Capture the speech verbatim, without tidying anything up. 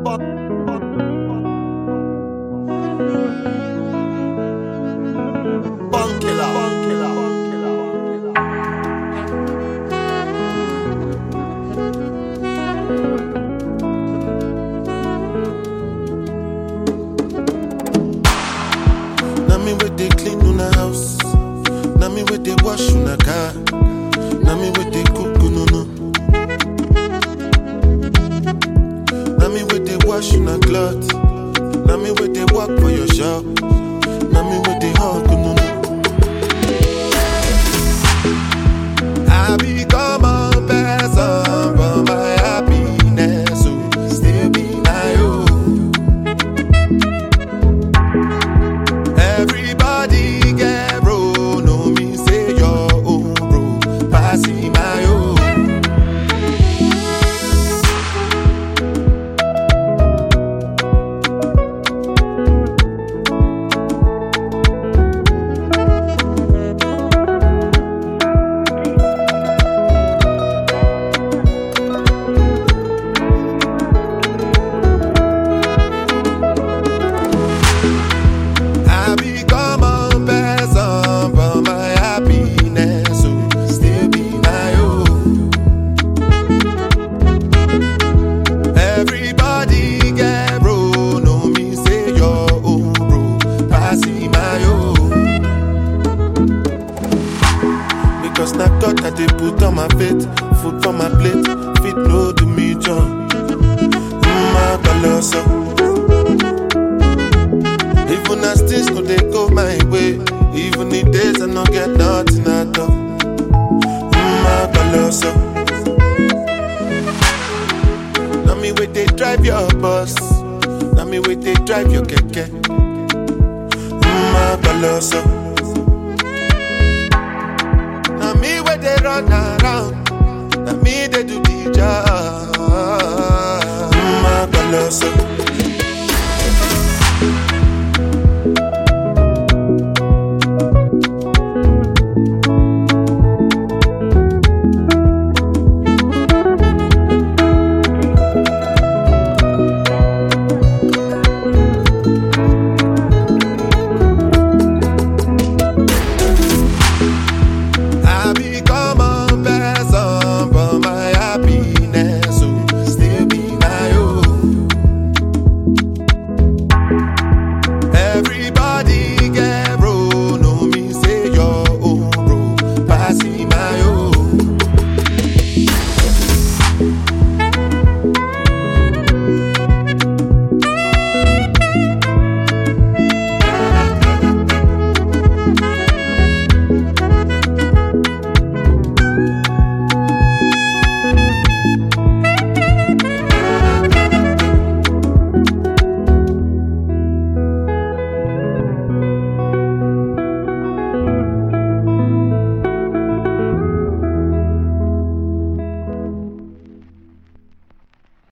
Now me with they clean on the house. Now me with they wash on the car. Now me with they cook no no. Now me with they wash on the cloth. Now me with they walk for your shop. Now me with they hug no no. I become a person for my happiness, so still be my own. Everybody get bro, no me say your own bro, passing my own. Cause na God that they put on my faith, food for my plate, fit no do me job. Mma baloso. Even as things no they go my way, even the days I no get nothing at all. Mma baloso. Now me wait they drive your bus, now me wait they drive your keke. Mma baloso. They run around, now me they do the job. Mma baloso.